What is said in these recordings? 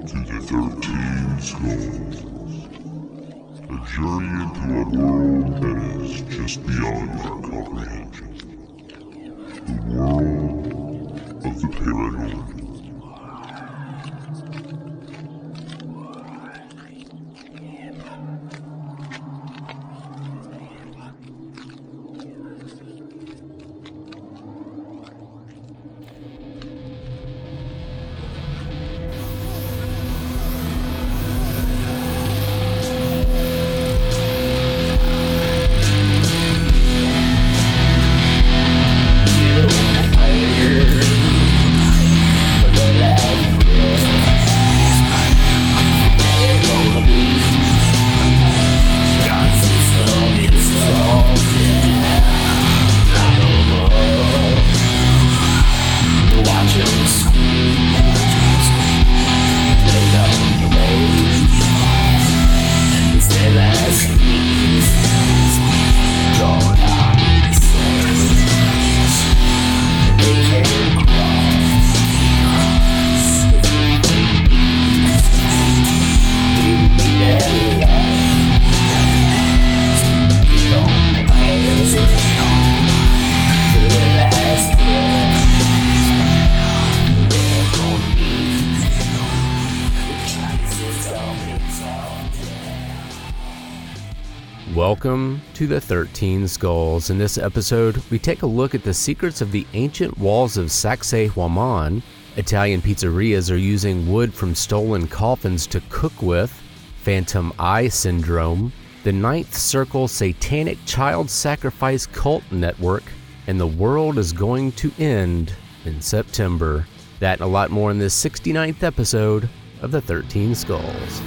to the 13 Skulls, a journey into a world that is just beyond our comprehension. The world of the paranormal. Welcome to the 13 Skulls. In this episode, we take a look at the secrets of the ancient walls of Sacsayhuaman. Italian pizzerias are using wood from stolen coffins to cook with, phantom eye syndrome, the Ninth Circle satanic child sacrifice cult network, and the world is going to end in September. That and a lot more in this 69th episode of the 13 Skulls.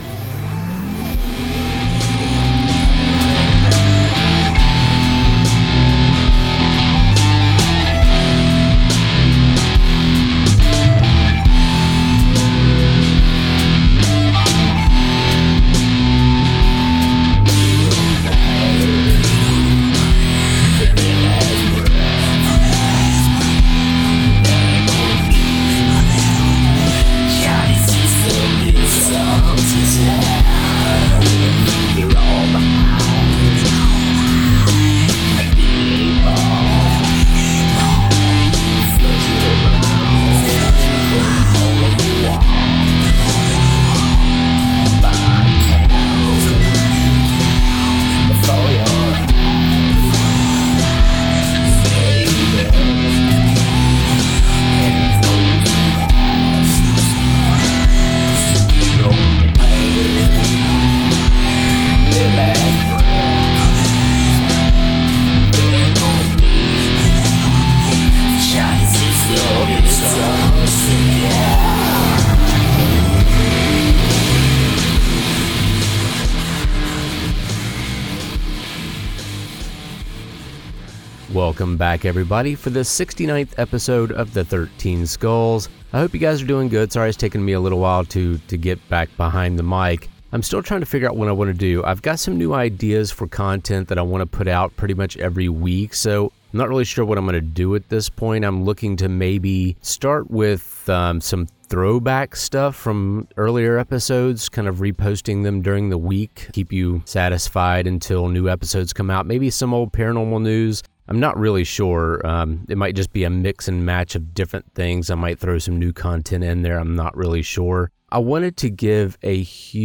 Welcome back, everybody, for the 69th episode of the 13 Skulls. I hope you guys are doing good. Sorry it's taken me a little while to get back behind the mic. I'm still trying to figure out what I want to do. I've got some new ideas for content that I want to put out pretty much every week, so I'm not really sure what I'm going to do at this point. I'm looking to maybe start with some throwback stuff from earlier episodes, kind of reposting them during the week, keep you satisfied until new episodes come out. Maybe some old paranormal news. I'm not really sure. It might just be a mix and match of different things. I might throw some new content in there. I'm not really sure. I wanted to give a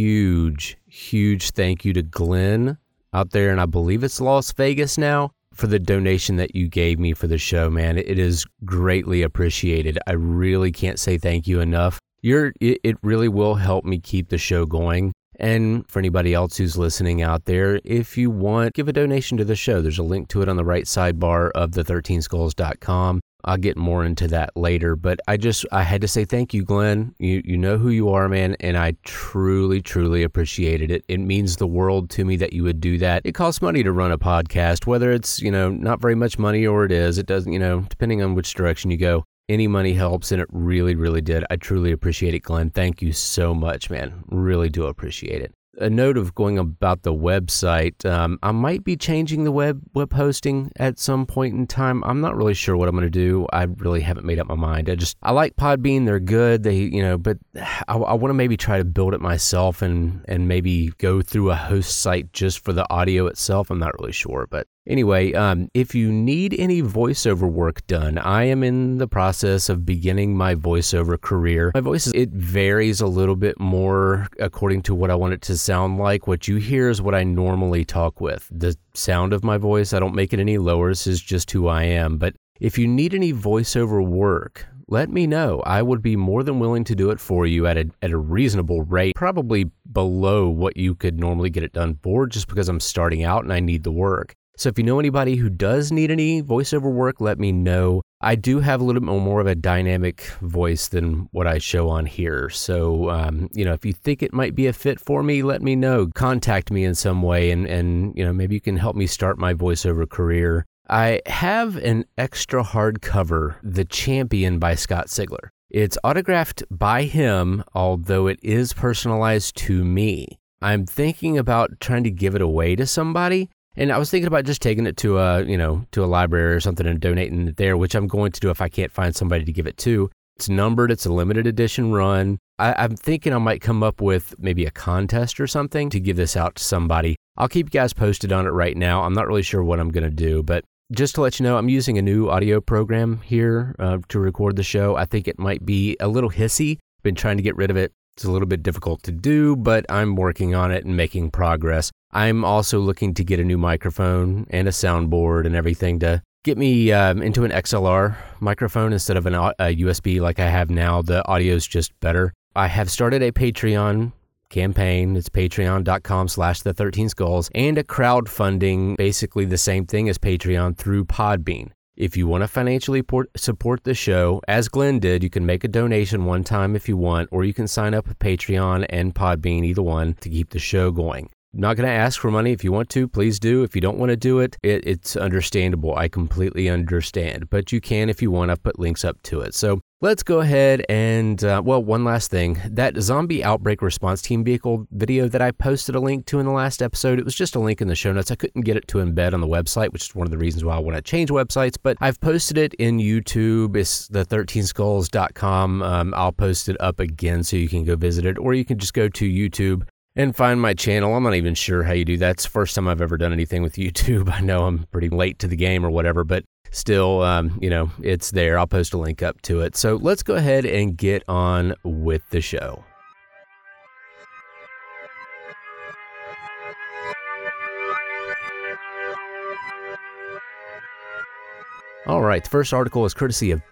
huge thank you to Glenn out there, and I believe it's Las Vegas now, for the donation that you gave me for the show, man. It is greatly appreciated. I really can't say thank you enough. It really will help me keep the show going. And for anybody else who's listening out there, if you want, give a donation to the show. There's a link to it on the right sidebar of the13skulls.com. I'll get more into that later, but I had to say thank you, Glenn. You know who you are, man, and I truly appreciated it. It means the world to me that you would do that. It costs money to run a podcast, whether it's, not very much money or it is. It doesn't, depending on which direction you go. Any money helps, and it really did. I truly appreciate it, Glenn. Thank you so much, man. Really do appreciate it. a note of going about the website. I might be changing the web hosting at some point in time. I'm not really sure what I'm going to do. I really haven't made up my mind. I like Podbean. They're good. But I want to maybe try to build it myself and maybe go through a host site just for the audio itself. I'm not really sure, but anyway, if you need any voiceover work done, I am in the process of beginning my voiceover career. My voice, it varies a little bit more according to what I want it to sound like. What you hear is what I normally talk with. The sound of my voice, I don't make it any lower. This is just who I am. But if you need any voiceover work, let me know. I would be more than willing to do it for you at a reasonable rate, probably below what you could normally get it done for, just because I'm starting out and I need the work. So if you know anybody who does need any voiceover work, let me know. I do have a little bit more of a dynamic voice than what I show on here. So, if you think it might be a fit for me, let me know. Contact me in some way and maybe you can help me start my voiceover career. I have an extra hardcover, The Champion by Scott Sigler. It's autographed by him, although it is personalized to me. I'm thinking about trying to give it away to somebody. And I was thinking about just taking it to a library or something and donating it there, which I'm going to do if I can't find somebody to give it to. It's numbered. It's a limited edition run. I'm thinking I might come up with maybe a contest or something to give this out to somebody. I'll keep you guys posted on it right now. I'm not really sure what I'm going to do, but just to let you know, I'm using a new audio program here to record the show. I think it might be a little hissy. Been trying to get rid of it. It's a little bit difficult to do, but I'm working on it and making progress. I'm also looking to get a new microphone and a soundboard and everything to get me into an XLR microphone instead of a USB like I have now. The audio is just better. I have started a Patreon campaign. It's patreon.com/the13skulls and a crowdfunding, basically the same thing as Patreon through Podbean. If you want to financially support the show, as Glenn did, you can make a donation one time if you want, or you can sign up with Patreon and Podbean, either one, to keep the show going. I'm not going to ask for money. If you want to, please do. If you don't want to do it, it's understandable. I completely understand. But you can if you want. I've put links up to it. So let's go ahead and, one last thing. That zombie outbreak response team vehicle video that I posted a link to in the last episode, it was just a link in the show notes. I couldn't get it to embed on the website, which is one of the reasons why I want to change websites. But I've posted it in YouTube. It's the13skulls.com. I'll post it up again so you can go visit it. Or you can just go to YouTube and find my channel. I'm not even sure how you do that. It's the first time I've ever done anything with YouTube. I know I'm pretty late to the game or whatever, but still, it's there. I'll post a link up to it. So let's go ahead and get on with the show. All right, the first article is courtesy of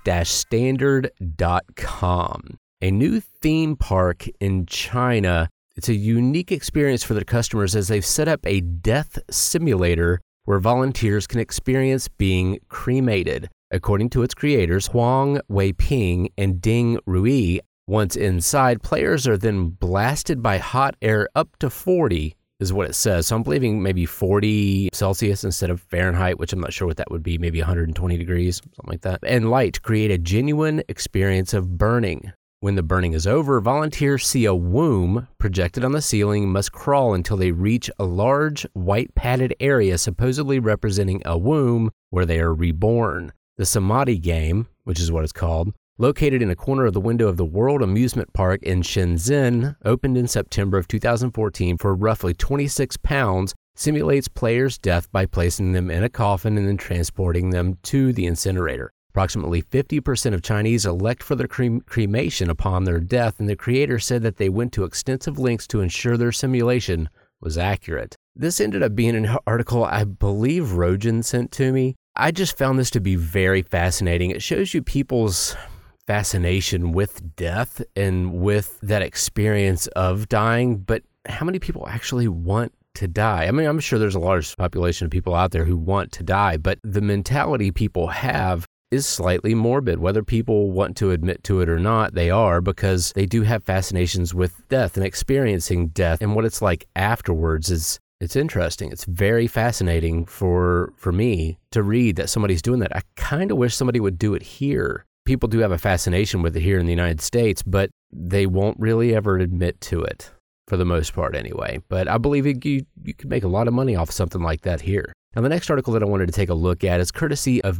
business-standard.com. A new theme park in China. It's a unique experience for their customers as they've set up a death simulator where volunteers can experience being cremated. According to its creators, Huang Weiping and Ding Rui, once inside, players are then blasted by hot air up to 40, is what it says. So I'm believing maybe 40 Celsius instead of Fahrenheit, which I'm not sure what that would be, maybe 120 degrees, something like that. And light to create a genuine experience of burning. When the burning is over, volunteers see a womb projected on the ceiling and must crawl until they reach a large white padded area supposedly representing a womb where they are reborn. The Samadhi game, which is what it's called, located in a corner of the window of the World Amusement Park in Shenzhen, opened in September of 2014 for roughly £26, simulates players' death by placing them in a coffin and then transporting them to the incinerator. Approximately 50% of Chinese elect for their cremation upon their death, and the creator said that they went to extensive lengths to ensure their simulation was accurate. This ended up being an article I believe Rojan sent to me. I just found this to be very fascinating. It shows you people's fascination with death and with that experience of dying, but how many people actually want to die? I mean, I'm sure there's a large population of people out there who want to die, but the mentality people have is slightly morbid. Whether people want to admit to it or not, they are, because they do have fascinations with death and experiencing death, and what it's like afterwards it's interesting. It's very fascinating for me to read that somebody's doing that. I kind of wish somebody would do it here. People do have a fascination with it here in the United States, but they won't really ever admit to it. for the most part anyway. But I believe you could make a lot of money off something like that here. Now, the next article that I wanted to take a look at is courtesy of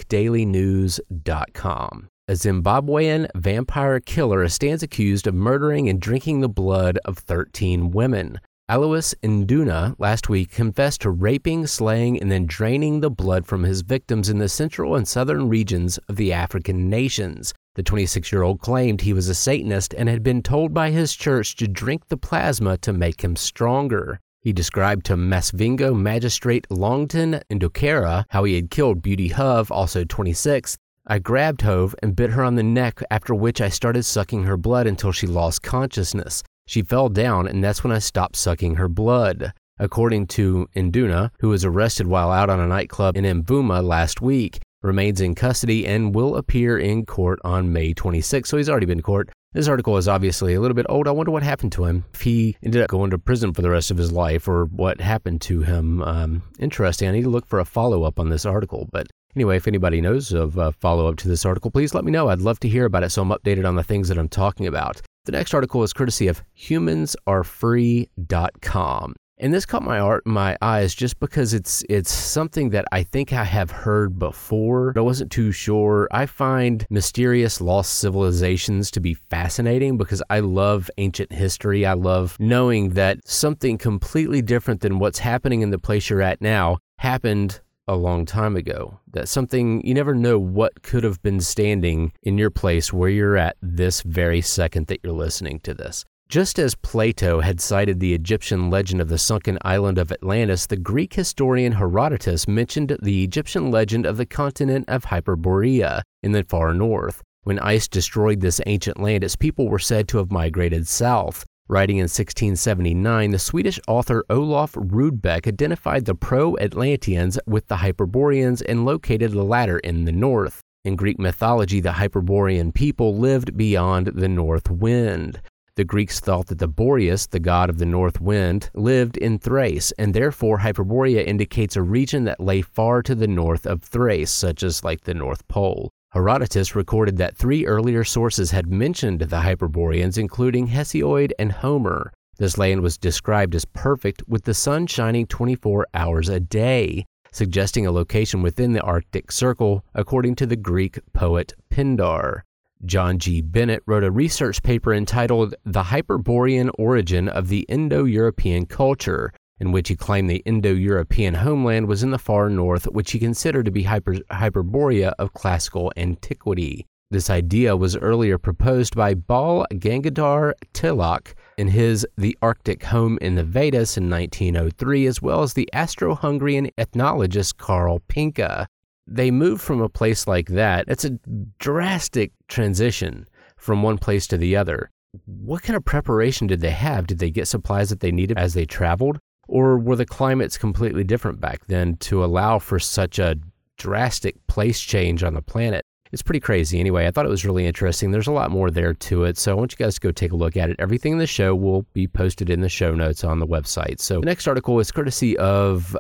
NewYorkDailyNews.com. A Zimbabwean vampire killer stands accused of murdering and drinking the blood of 13 women. Alois Nduna last week confessed to raping, slaying, and then draining the blood from his victims in the central and southern regions of the African nations. The 26-year-old claimed he was a Satanist and had been told by his church to drink the plasma to make him stronger. He described to Masvingo Magistrate Longton Ndokera how he had killed Beauty Hove, also 26. I grabbed Hove and bit her on the neck, after which I started sucking her blood until she lost consciousness. She fell down, and that's when I stopped sucking her blood. According to Nduna, who was arrested while out on a nightclub in Mvuma last week, remains in custody and will appear in court on May 26. So he's already been in court. This article is obviously a little bit old. I wonder what happened to him. If he ended up going to prison for the rest of his life or what happened to him. Interesting. I need to look for a follow-up on this article. But anyway, if anybody knows of a follow-up to this article, please let me know. I'd love to hear about it so I'm updated on the things that I'm talking about. The next article is courtesy of HumansAreFree.com. And this caught my eyes just because it's something that I think I have heard before, but I wasn't too sure. I find mysterious lost civilizations to be fascinating because I love ancient history. I love knowing that something completely different than what's happening in the place you're at now happened a long time ago. That something, you never know what could have been standing in your place where you're at this very second that you're listening to this. Just as Plato had cited the Egyptian legend of the sunken island of Atlantis, the Greek historian Herodotus mentioned the Egyptian legend of the continent of Hyperborea in the far north. When ice destroyed this ancient land, its people were said to have migrated south. Writing in 1679, the Swedish author Olof Rudbeck identified the Pro-Atlanteans with the Hyperboreans and located the latter in the north. In Greek mythology, the Hyperborean people lived beyond the north wind. The Greeks thought that the Boreas, the god of the north wind, lived in Thrace, and therefore Hyperborea indicates a region that lay far to the north of Thrace, such as like the North Pole. Herodotus recorded that 3 earlier sources had mentioned the Hyperboreans, including Hesiod and Homer. This land was described as perfect, with the sun shining 24 hours a day, suggesting a location within the Arctic Circle, according to the Greek poet Pindar. John G. Bennett wrote a research paper entitled The Hyperborean Origin of the Indo-European Culture, in which he claimed the Indo-European homeland was in the far north, which he considered to be Hyperborea of classical antiquity. This idea was earlier proposed by Bal Gangadhar Tilak in his The Arctic Home in the Vedas in 1903, as well as the Austro-Hungarian ethnologist Karl Pinka. They moved from a place like that. It's a drastic transition from one place to the other. What kind of preparation did they have? Did they get supplies that they needed as they traveled? Or were the climates completely different back then to allow for such a drastic place change on the planet? It's pretty crazy. Anyway, I thought it was really interesting. There's a lot more there to it, so I want you guys to go take a look at it. Everything in the show will be posted in the show notes on the website. So the next article is courtesy of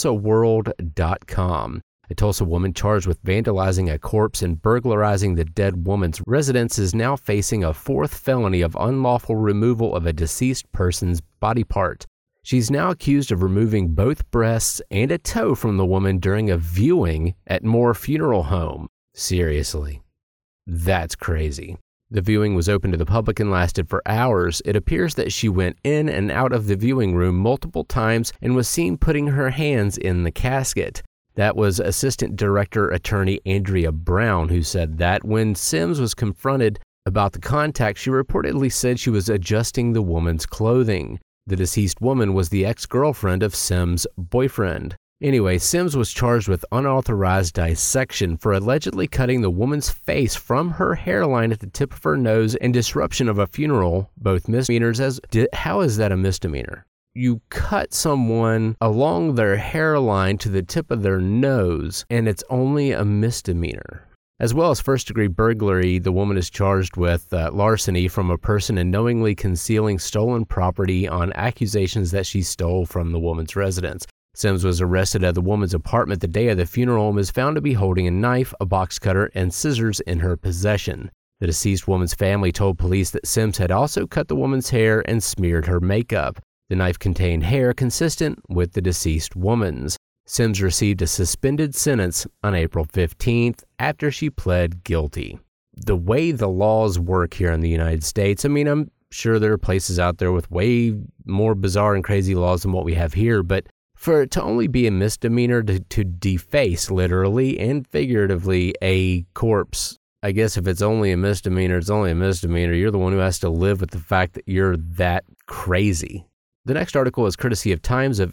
TulsaWorld.com. A Tulsa woman charged with vandalizing a corpse and burglarizing the dead woman's residence is now facing a 4th felony of unlawful removal of a deceased person's body part. She's now accused of removing both breasts and a toe from the woman during a viewing at Moore Funeral Home. Seriously. That's crazy. The viewing was open to the public and lasted for hours. It appears that she went in and out of the viewing room multiple times and was seen putting her hands in the casket. That was Assistant Director Attorney Andrea Brown, who said that when Sims was confronted about the contact, she reportedly said she was adjusting the woman's clothing. The deceased woman was the ex-girlfriend of Sims' boyfriend. Anyway, Sims was charged with unauthorized dissection for allegedly cutting the woman's face from her hairline at the tip of her nose and disruption of a funeral, both misdemeanors. How is that a misdemeanor? You cut someone along their hairline to the tip of their nose, and it's only a misdemeanor. As well as first-degree burglary, the woman is charged with larceny from a person and knowingly concealing stolen property on accusations that she stole from the woman's residence. Sims was arrested at the woman's apartment the day of the funeral and was found to be holding a knife, a box cutter, and scissors in her possession. The deceased woman's family told police that Sims had also cut the woman's hair and smeared her makeup. The knife contained hair consistent with the deceased woman's. Sims received a suspended sentence on April 15th after she pled guilty. The way the laws work here in the United States, I mean, I'm sure there are places out there with way more bizarre and crazy laws than what we have here, but for it to only be a misdemeanor to deface, literally and figuratively, a corpse, I guess if it's only a misdemeanor, it's only a misdemeanor. You're the one who has to live with the fact that you're that crazy. The next article is courtesy of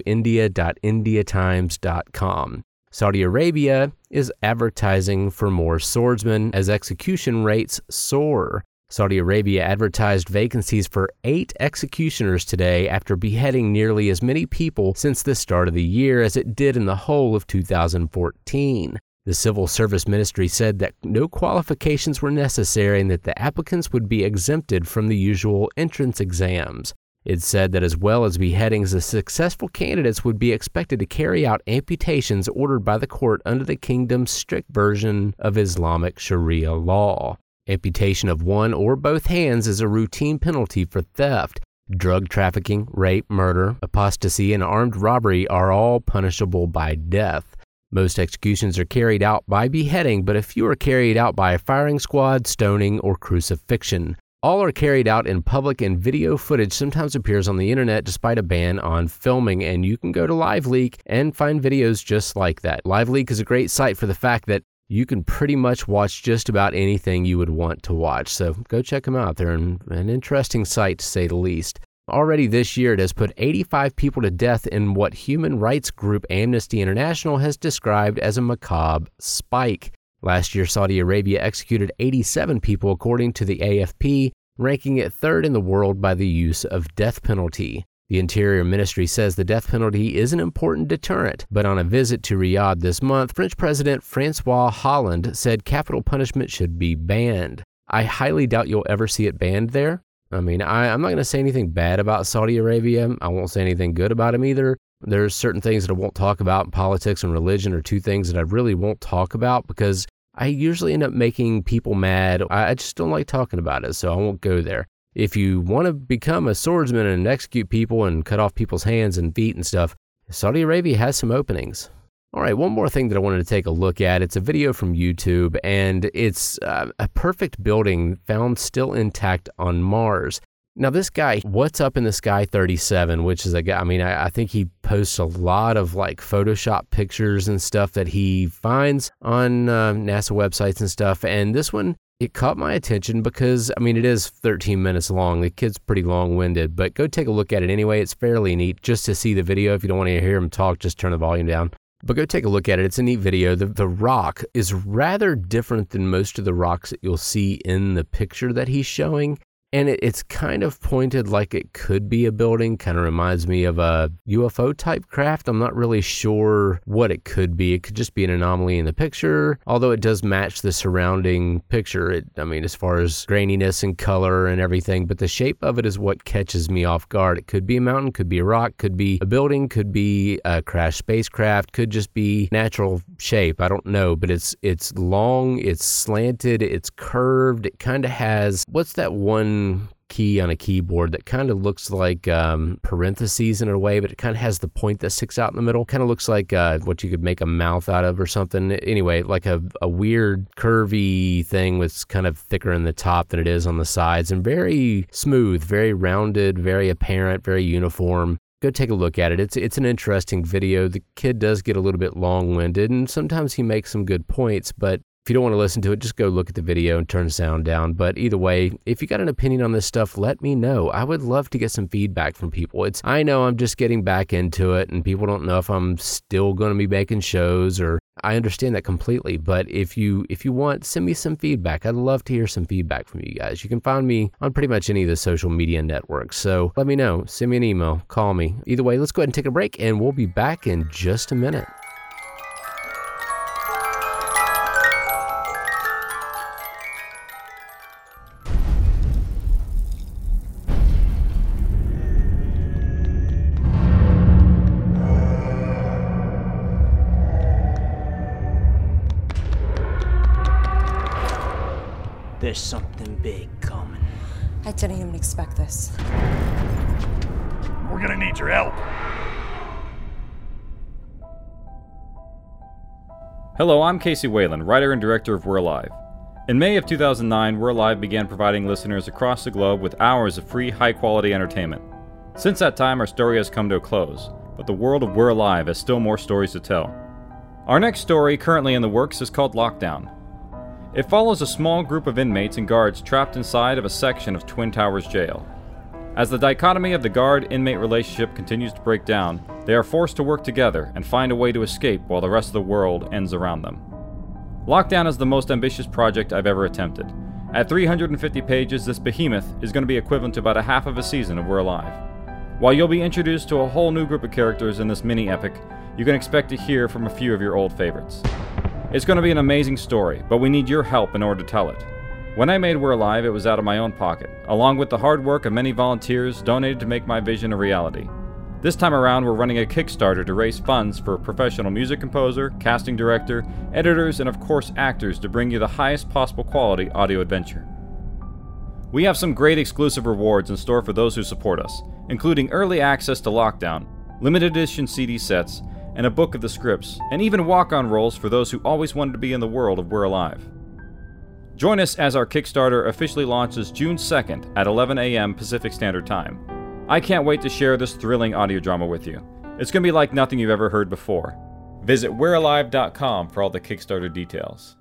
timesofindia.indiatimes.com. Saudi Arabia is advertising for more swordsmen as execution rates soar. Saudi Arabia advertised vacancies for 8 executioners today after beheading nearly as many people since the start of the year as it did in the whole of 2014. The Civil Service Ministry said that no qualifications were necessary and that the applicants would be exempted from the usual entrance exams. It said that as well as beheadings, the successful candidates would be expected to carry out amputations ordered by the court under the kingdom's strict version of Islamic Sharia law. Amputation of one or both hands is a routine penalty for theft. Drug trafficking, rape, murder, apostasy, and armed robbery are all punishable by death. Most executions are carried out by beheading, but a few are carried out by a firing squad, stoning, or crucifixion. All are carried out in public, and video footage sometimes appears on the internet despite a ban on filming, and you can go to LiveLeak and find videos just like that. LiveLeak is a great site for the fact that you can pretty much watch just about anything you would want to watch, so go check them out. They're an interesting site to say the least. Already this year, it has put 85 people to death in what human rights group Amnesty International has described as a macabre spike. Last year, Saudi Arabia executed 87 people according to the AFP, ranking it third in the world by the use of death penalty. The Interior Ministry says the death penalty is an important deterrent, but on a visit to Riyadh this month, French President Francois Hollande said capital punishment should be banned. I highly doubt you'll ever see it banned there. I mean, I'm not going to say anything bad about Saudi Arabia. I won't say anything good about them either. There's certain things that I won't talk about. Politics and religion are two things that I really won't talk about because I usually end up making people mad. I just don't like talking about it, so I won't go there. If you want to become a swordsman and execute people and cut off people's hands and feet and stuff, Saudi Arabia has some openings. All right, one more thing that I wanted to take a look at. It's a video from YouTube, and it's a perfect building found still intact on Mars. Now, this guy, What's Up in the Sky 37, which is a guy, I think he posts a lot of like Photoshop pictures and stuff that he finds on NASA websites and stuff. And this one, it caught my attention because, it is 13 minutes long. The kid's pretty long-winded, but go take a look at it anyway. It's fairly neat just to see the video. If you don't want to hear him talk, just turn the volume down. But go take a look at it. It's a neat video. The rock is rather different than most of the rocks that you'll see in the picture that he's showing. And it's kind of pointed like it could be a building. Kind of reminds me of a UFO type craft. I'm not really sure what it could be. It could just be an anomaly in the picture, although it does match the surrounding picture. As far as graininess and color and everything, but the shape of it is what catches me off guard. It could be a mountain, could be a rock, could be a building, could be a crashed spacecraft, could just be natural shape. I don't know, but it's long, it's slanted, it's curved. It kind of has, what's that one key on a keyboard that kind of looks like parentheses in a way, but it kind of has the point that sticks out in the middle. Kind of looks like what you could make a mouth out of or something. Anyway, like a weird curvy thing with kind of thicker in the top than it is on the sides, and very smooth, very rounded, very apparent, very uniform. Go take a look at it. It's an interesting video. The kid does get a little bit long-winded, and sometimes he makes some good points, but if you don't want to listen to it, just go look at the video and turn the sound down. But either way, if you got an opinion on this stuff, let me know. I would love to get some feedback from people. I know I'm just getting back into it, and people don't know if I'm still going to be making shows, or I understand that completely. But if you want, send me some feedback. I'd love to hear some feedback from you guys. You can find me on pretty much any of the social media networks. So let me know. Send me an email. Call me. Either way, let's go ahead and take a break, and we'll be back in just a minute. There's something big coming. I didn't even expect this. We're gonna need your help. Hello, I'm Casey Whalen, writer and director of We're Alive. In May of 2009, We're Alive began providing listeners across the globe with hours of free, high-quality entertainment. Since that time, our story has come to a close, but the world of We're Alive has still more stories to tell. Our next story, currently in the works, is called Lockdown. It follows a small group of inmates and guards trapped inside of a section of Twin Towers Jail. As the dichotomy of the guard-inmate relationship continues to break down, they are forced to work together and find a way to escape while the rest of the world ends around them. Lockdown is the most ambitious project I've ever attempted. At 350 pages, this behemoth is going to be equivalent to about a half of a season of We're Alive. While you'll be introduced to a whole new group of characters in this mini-epic, you can expect to hear from a few of your old favorites. It's going to be an amazing story, but we need your help in order to tell it. When I made We're Alive, it was out of my own pocket, along with the hard work of many volunteers donated to make my vision a reality. This time around, we're running a Kickstarter to raise funds for a professional music composer, casting director, editors, and of course actors to bring you the highest possible quality audio adventure. We have some great exclusive rewards in store for those who support us, including early access to Lockdown, limited edition CD sets, and a book of the scripts, and even walk-on roles for those who always wanted to be in the world of We're Alive. Join us as our Kickstarter officially launches June 2nd at 11 a.m. Pacific Standard Time. I can't wait to share this thrilling audio drama with you. It's going to be like nothing you've ever heard before. Visit we'realive.com for all the Kickstarter details.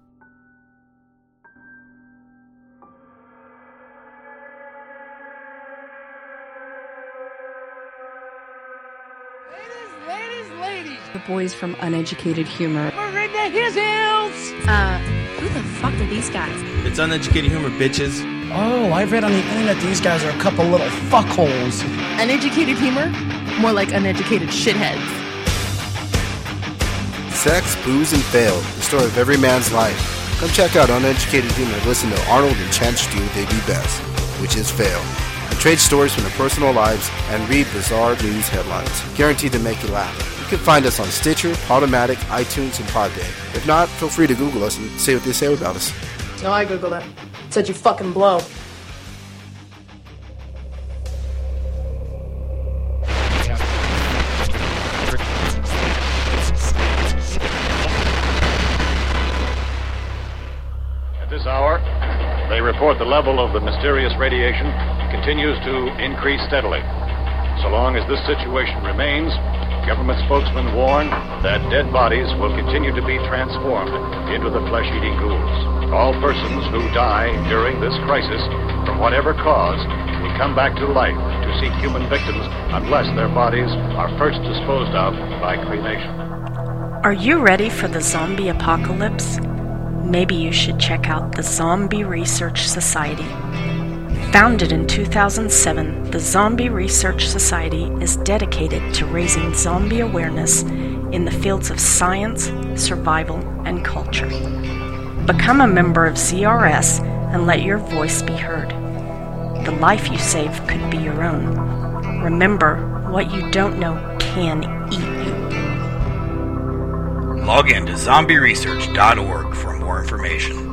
Ladies! The boys from Uneducated Humor. We're in the hills! Who the fuck are these guys? It's Uneducated Humor, bitches. Oh, I've read on the internet these guys are a couple little fuckholes. Uneducated Humor? More like uneducated shitheads. Sex, booze, and fail. The story of every man's life. Come check out Uneducated Humor and listen to Arnold and Chance do what they do best, which is fail. And trade stories from their personal lives and read bizarre news headlines, guaranteed to make you laugh. You can find us on Stitcher, Podomatic, iTunes, and Podday. If not, feel free to Google us and say what they say about us. No, I Googled it. Said you fucking blow. At this hour, they report the level of the mysterious radiation continues to increase steadily. So long as this situation remains, government spokesmen warn that dead bodies will continue to be transformed into the flesh-eating ghouls. All persons who die during this crisis, from whatever cause, will come back to life to seek human victims unless their bodies are first disposed of by cremation. Are you ready for the zombie apocalypse? Maybe you should check out the Zombie Research Society. Founded in 2007, the Zombie Research Society is dedicated to raising zombie awareness in the fields of science, survival, and culture. Become a member of ZRS and let your voice be heard. The life you save could be your own. Remember, what you don't know can eat you. Log in to zombieresearch.org for more information.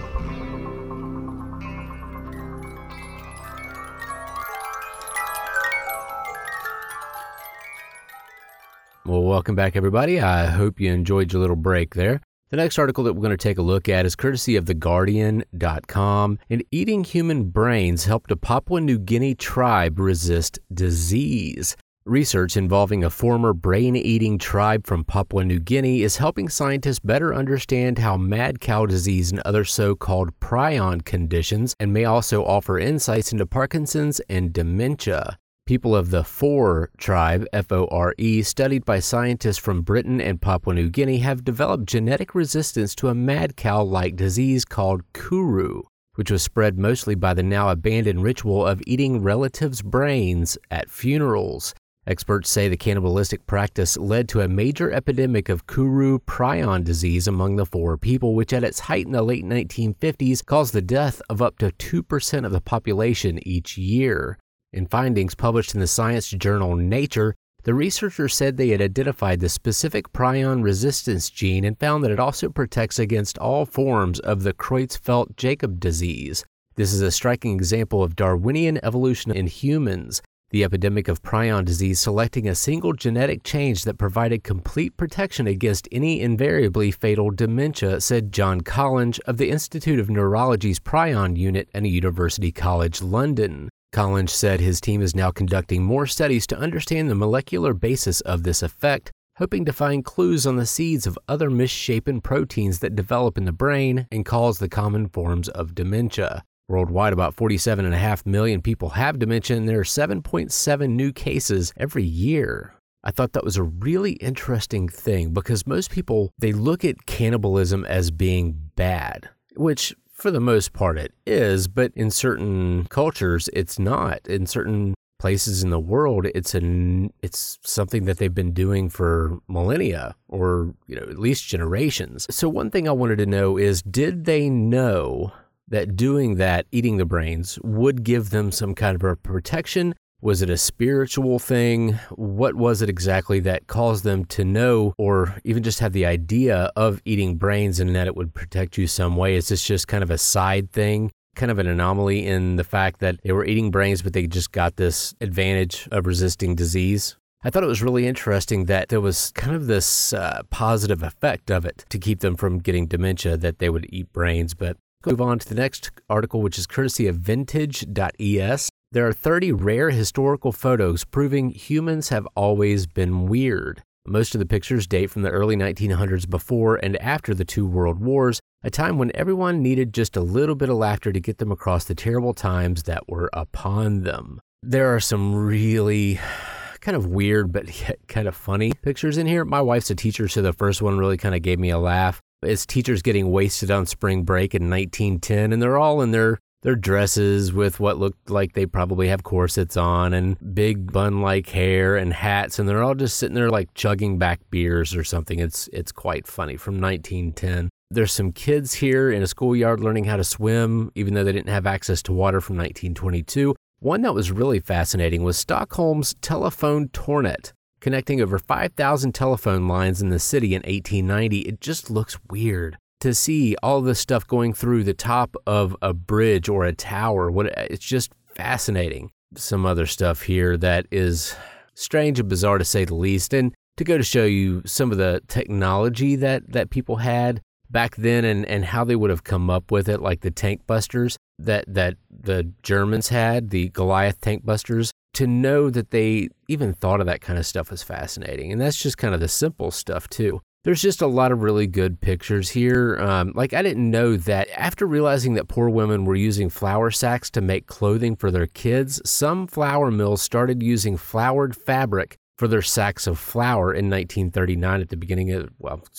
Well, welcome back, everybody. I hope you enjoyed your little break there. The next article that we're going to take a look at is courtesy of TheGuardian.com. And eating human brains helped a Papua New Guinea tribe resist disease. Research involving a former brain-eating tribe from Papua New Guinea is helping scientists better understand how mad cow disease and other so-called prion conditions, and may also offer insights into Parkinson's and dementia. People of the FORE tribe, F-O-R-E, studied by scientists from Britain and Papua New Guinea, have developed genetic resistance to a mad cow-like disease called Kuru, which was spread mostly by the now abandoned ritual of eating relatives' brains at funerals. Experts say the cannibalistic practice led to a major epidemic of Kuru prion disease among the FORE people, which at its height in the late 1950s caused the death of up to 2% of the population each year. In findings published in the science journal Nature, the researchers said they had identified the specific prion resistance gene and found that it also protects against all forms of the Creutzfeldt-Jakob disease. This is a striking example of Darwinian evolution in humans, the epidemic of prion disease selecting a single genetic change that provided complete protection against any invariably fatal dementia, said John Collins of the Institute of Neurology's Prion Unit at University College London. Collins said his team is now conducting more studies to understand the molecular basis of this effect, hoping to find clues on the seeds of other misshapen proteins that develop in the brain and cause the common forms of dementia. Worldwide, about 47.5 million people have dementia, and there are 7.7 new cases every year. I thought that was a really interesting thing because most people, they look at cannibalism as being bad, which for the most part it is, but in certain cultures it's not. In certain places in the world, it's something that they've been doing for millennia or, at least generations. So one thing I wanted to know is, did they know that doing that, eating the brains, would give them some kind of a protection? Was it a spiritual thing? What was it exactly that caused them to know or even just have the idea of eating brains and that it would protect you some way? Is this just kind of a side thing, kind of an anomaly in the fact that they were eating brains, but they just got this advantage of resisting disease? I thought it was really interesting that there was kind of this positive effect of it to keep them from getting dementia, that they would eat brains. But move on to the next article, which is courtesy of vintage.es. There are 30 rare historical photos proving humans have always been weird. Most of the pictures date from the early 1900s, before and after the two world wars, a time when everyone needed just a little bit of laughter to get them across the terrible times that were upon them. There are some really kind of weird but yet kind of funny pictures in here. My wife's a teacher, so the first one really kind of gave me a laugh. It's teachers getting wasted on spring break in 1910, and they're all in their dresses with what looked like they probably have corsets on and big bun-like hair and hats, and they're all just sitting there like chugging back beers or something. It's quite funny, from 1910. There's some kids here in a schoolyard learning how to swim, even though they didn't have access to water, from 1922. One that was really fascinating was Stockholm's telephone tornet, connecting over 5,000 telephone lines in the city in 1890. It just looks weird to see all this stuff going through the top of a bridge or a tower. It's just fascinating. Some other stuff here that is strange and bizarre to say the least, and to go to show you some of the technology that people had back then and how they would have come up with it, like the tank busters that the Germans had, the Goliath tank busters. To know that they even thought of that kind of stuff was fascinating. And that's just kind of the simple stuff too. There's just a lot of really good pictures here. I didn't know that after realizing that poor women were using flour sacks to make clothing for their kids, some flour mills started using flowered fabric for their sacks of flour in 1939 at the beginning of,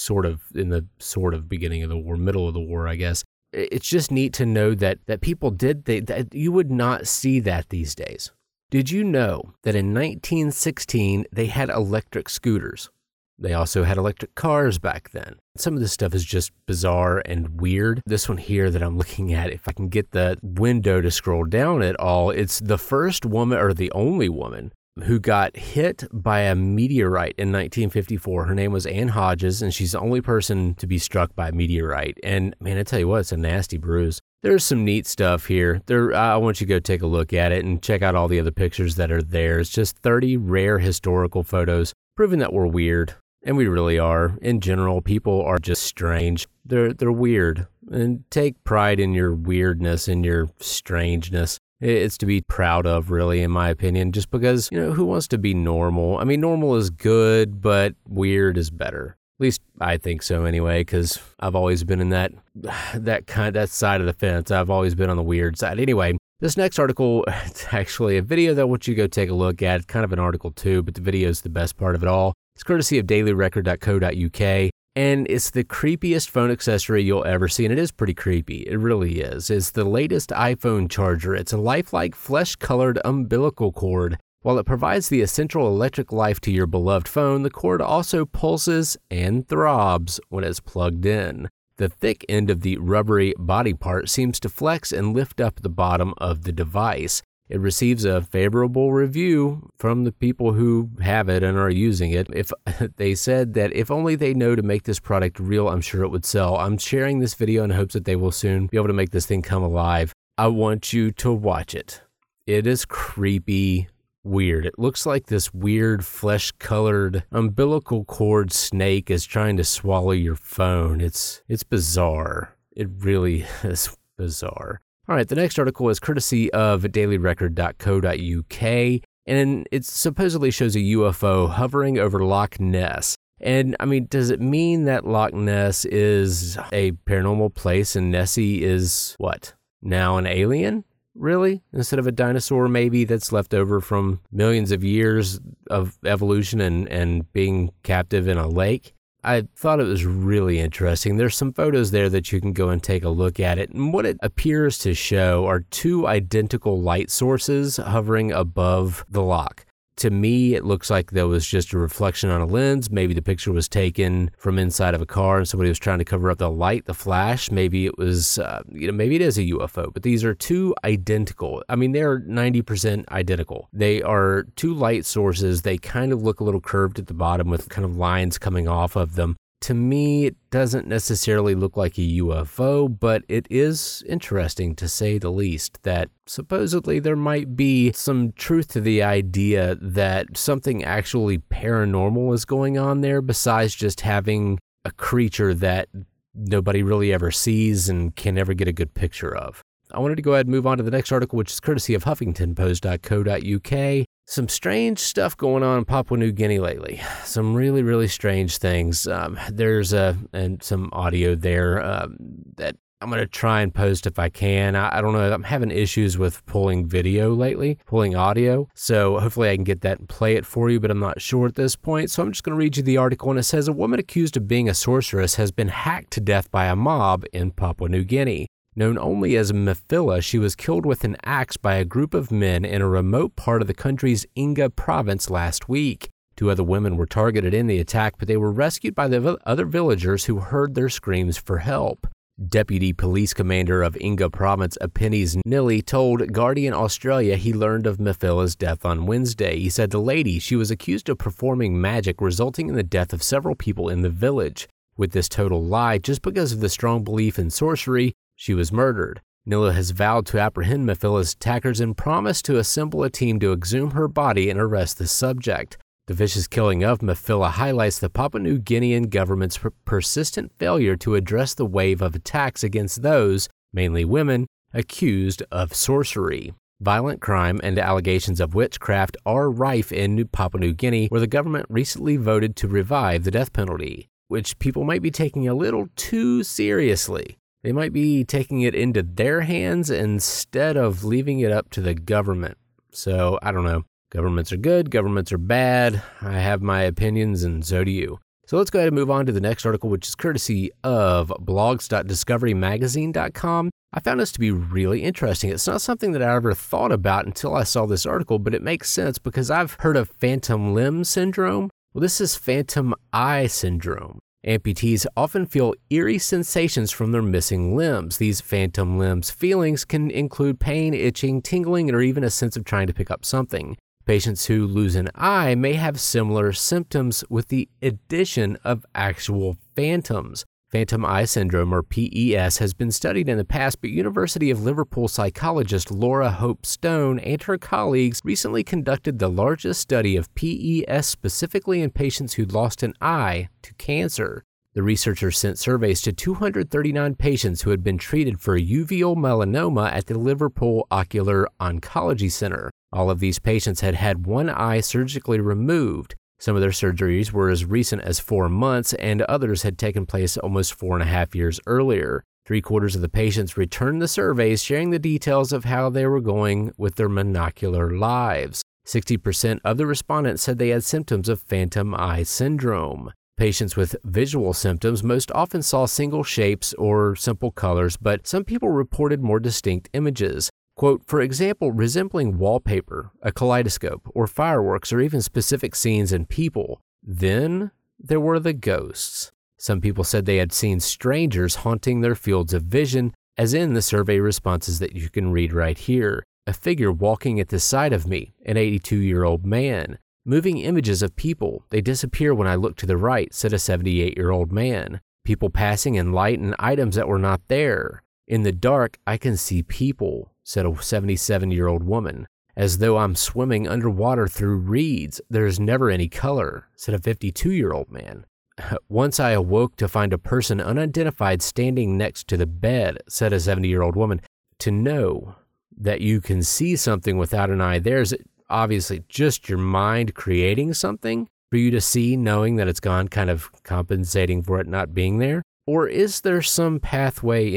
beginning of the war, middle of the war, I guess. It's just neat to know that people did that. You would not see that these days. Did you know that in 1916 they had electric scooters? They also had electric cars back then. Some of this stuff is just bizarre and weird. This one here that I'm looking at, if I can get the window to scroll down at all, it's the first woman, or the only woman, who got hit by a meteorite in 1954. Her name was Ann Hodges, and she's the only person to be struck by a meteorite. And man, I tell you what, it's a nasty bruise. There's some neat stuff here. I want you to go take a look at it and check out all the other pictures that are there. It's just 30 rare historical photos proving that we're weird. And we really are. In general, people are just strange. They're weird. And take pride in your weirdness and your strangeness. It's to be proud of, really, in my opinion, just because, who wants to be normal? I mean, normal is good, but weird is better. At least I think so anyway, because I've always been in that side of the fence. I've always been on the weird side. Anyway, this next article, it's actually a video that I want you to go take a look at. It's kind of an article too, but the video is the best part of it all. It's courtesy of dailyrecord.co.uk, and it's the creepiest phone accessory you'll ever see, and it is pretty creepy. It really is. It's the latest iPhone charger. It's a lifelike flesh-colored umbilical cord. While it provides the essential electric life to your beloved phone, the cord also pulses and throbs when it's plugged in. The thick end of the rubbery body part seems to flex and lift up the bottom of the device. It receives a favorable review from the people who have it and are using it. If they said that if only they know to make this product real, I'm sure it would sell. I'm sharing this video in hopes that they will soon be able to make this thing come alive. I want you to watch it. It is creepy, weird. It looks like this weird flesh-colored umbilical cord snake is trying to swallow your phone. It's bizarre. It really is bizarre. All right, the next article is courtesy of dailyrecord.co.uk, and it supposedly shows a UFO hovering over Loch Ness. And, I mean, does it mean that Loch Ness is a paranormal place and Nessie is, what, now an alien? Really? Instead of a dinosaur maybe that's left over from millions of years of evolution and being captive in a lake? I thought it was really interesting. There's some photos there that you can go and take a look at it. And what it appears to show are two identical light sources hovering above the loch. To me, it looks like there was just a reflection on a lens. Maybe the picture was taken from inside of a car and somebody was trying to cover up the light, the flash. Maybe it was, maybe it is a UFO. But these are two identical. I mean, they're 90% identical. They are two light sources. They kind of look a little curved at the bottom with kind of lines coming off of them. To me, it doesn't necessarily look like a UFO, but it is interesting to say the least that supposedly there might be some truth to the idea that something actually paranormal is going on there besides just having a creature that nobody really ever sees and can never get a good picture of. I wanted to go ahead and move on to the next article, which is courtesy of HuffingtonPost.co.uk. Some strange stuff going on in Papua New Guinea lately. Some really, really strange things. There's some audio there that I'm going to try and post if I can. I don't know. I'm having issues with pulling video lately, pulling audio. So hopefully I can get that and play it for you, but I'm not sure at this point. So I'm just going to read you the article, and it says, a woman accused of being a sorceress has been hacked to death by a mob in Papua New Guinea. Known only as Mafila, she was killed with an axe by a group of men in a remote part of the country's Inga province last week. 2 other women were targeted in the attack, but they were rescued by the other villagers who heard their screams for help. Deputy Police Commander of Inga Province, Apenis Nili, told Guardian Australia he learned of Mafila's death on Wednesday. He said the lady, she was accused of performing magic, resulting in the death of several people in the village. With this total lie, just because of the strong belief in sorcery, she was murdered. Nila has vowed to apprehend Mafila's attackers and promised to assemble a team to exhume her body and arrest the subject. The vicious killing of Mafila highlights the Papua New Guinean government's persistent failure to address the wave of attacks against those, mainly women, accused of sorcery. Violent crime and allegations of witchcraft are rife in Papua New Guinea, where the government recently voted to revive the death penalty, which people might be taking a little too seriously. They might be taking it into their hands instead of leaving it up to the government. So, I don't know. Governments are good, governments are bad. I have my opinions, and so do you. So let's go ahead and move on to the next article, which is courtesy of blogs.discoverymagazine.com. I found this to be really interesting. It's not something that I ever thought about until I saw this article, but it makes sense because I've heard of phantom limb syndrome. Well, this is phantom eye syndrome. Amputees often feel eerie sensations from their missing limbs. These phantom limbs feelings can include pain, itching, tingling, or even a sense of trying to pick up something. Patients who lose an eye may have similar symptoms with the addition of actual phantoms. Phantom eye syndrome, or PES, has been studied in the past, but University of Liverpool psychologist Laura Hope Stone and her colleagues recently conducted the largest study of PES specifically in patients who'd lost an eye to cancer. The researchers sent surveys to 239 patients who had been treated for uveal melanoma at the Liverpool Ocular Oncology Center. All of these patients had had one eye surgically removed. Some of their surgeries were as recent as 4 months, and others had taken place almost 4.5 years earlier. 3/4 of the patients returned the surveys, sharing the details of how they were going with their monocular lives. 60% of the respondents said they had symptoms of phantom eye syndrome. Patients with visual symptoms most often saw single shapes or simple colors, but some people reported more distinct images. Quote, for example, resembling wallpaper, a kaleidoscope, or fireworks, or even specific scenes and people. Then there were the ghosts. Some people said they had seen strangers haunting their fields of vision, as in the survey responses that you can read right here. A figure walking at the side of me, an 82-year-old man. Moving images of people. They disappear when I look to the right, said a 78-year-old man. People passing in light and items that were not there. In the dark, I can see people, said a 77-year-old woman. As though I'm swimming underwater through reeds. There's never any color, said a 52-year-old man. Once I awoke to find a person unidentified standing next to the bed, said a 70-year-old woman. To know that you can see something without an eye, there's obviously just your mind creating something for you to see, knowing that it's gone, kind of compensating for it not being there? Or is there some pathway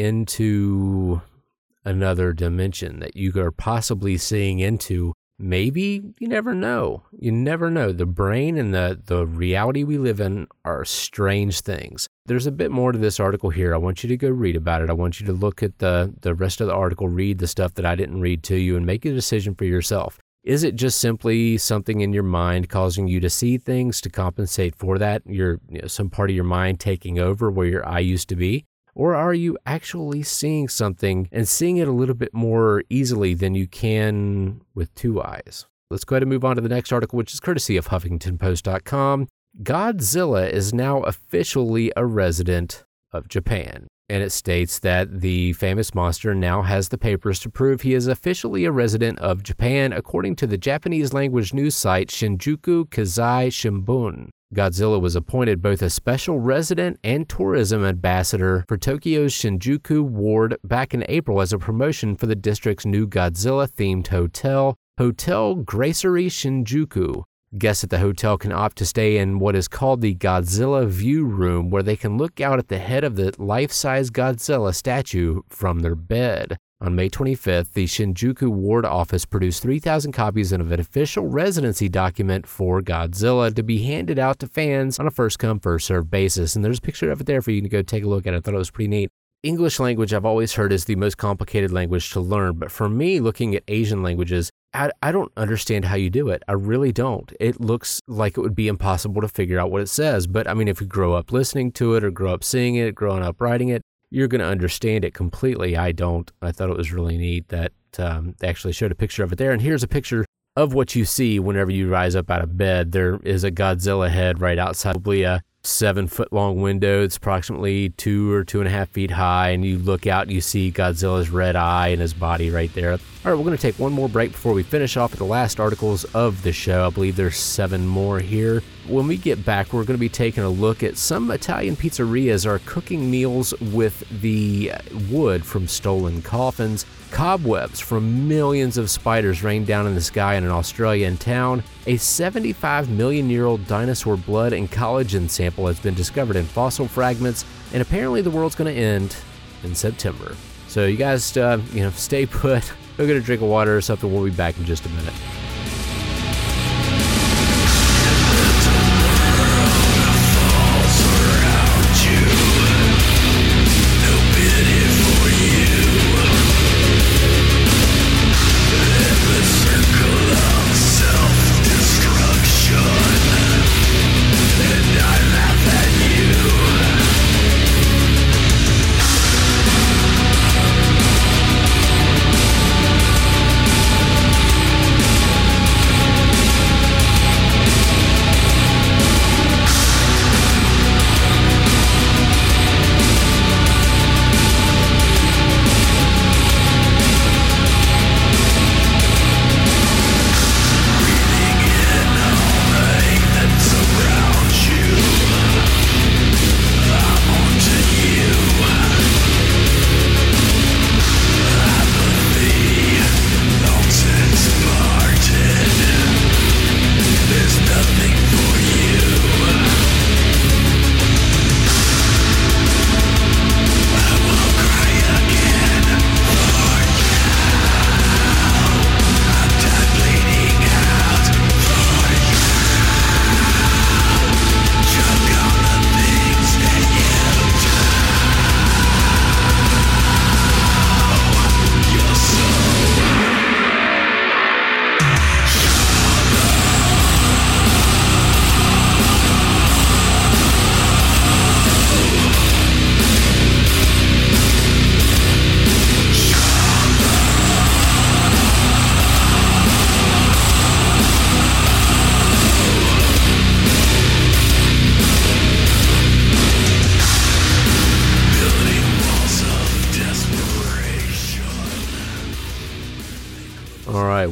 into another dimension that you are possibly seeing into? Maybe, you never know. You never know. The brain and the reality we live in are strange things. There's a bit more to this article here. I want you to go read about it. I want you to look at the rest of the article, read the stuff that I didn't read to you, and make a decision for yourself. Is it just simply something in your mind causing you to see things to compensate for that? Some part of your mind taking over where your eye used to be? Or are you actually seeing something and seeing it a little bit more easily than you can with two eyes? Let's go ahead and move on to the next article, which is courtesy of HuffingtonPost.com. Godzilla is now officially a resident of Japan. And it states that the famous monster now has the papers to prove he is officially a resident of Japan, according to the Japanese language news site Shinjuku Keizai Shimbun. Godzilla was appointed both a special resident and tourism ambassador for Tokyo's Shinjuku ward back in April as a promotion for the district's new Godzilla-themed hotel, Hotel Gracery Shinjuku. Guests at the hotel can opt to stay in what is called the Godzilla View Room, where they can look out at the head of the life-size Godzilla statue from their bed. On May 25th, the Shinjuku Ward office produced 3,000 copies of an official residency document for Godzilla to be handed out to fans on a first-come, first-served basis. And there's a picture of it there for you to go take a look at. I thought it was pretty neat. English language, I've always heard, is the most complicated language to learn. But for me, looking at Asian languages, I don't understand how you do it. I really don't. It looks like it would be impossible to figure out what it says. But, I mean, if you grow up listening to it or grow up seeing it, growing up writing it, you're going to understand it completely. I don't. I thought it was really neat that they actually showed a picture of it there. And here's a picture of what you see whenever you rise up out of bed. There is a Godzilla head right outside, probably a 7-foot-long window. It's approximately 2 or 2.5 feet high, and you look out and you see Godzilla's red eye and his body right there. All right, we're going to take one more break before we finish off with the last articles of the show. I believe there's 7 more here. When we get back, we're going to be taking a look at some Italian pizzerias are cooking meals with the wood from stolen coffins. Cobwebs from millions of spiders rain down in the sky in an Australian town. A 75-million-year-old dinosaur blood and collagen sample has been discovered in fossil fragments, and apparently the world's going to end in September. So you guys, stay put. Go get a drink of water or something. We'll be back in just a minute.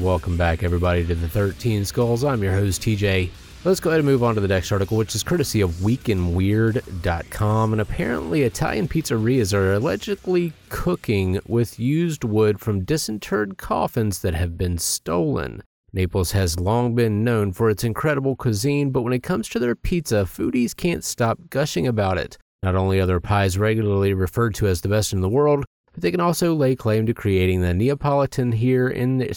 welcome back everybody to the 13 Skulls. I'm your host TJ. Let's go ahead and move on to the next article, which is courtesy of weekandweird.com. And apparently Italian pizzerias are allegedly cooking with used wood from disinterred coffins that have been stolen. Naples has long been known for its incredible cuisine, but when it comes to their pizza, foodies can't stop gushing about it. Not only are their pies regularly referred to as the best in the world, but they can also lay claim to creating the Neapolitan here in the